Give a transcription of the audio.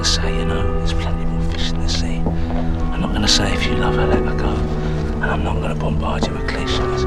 say, you know, there's plenty more fish in the sea. I'm not going to say if you love her, let her go. And I'm not going to bombard you with cliches.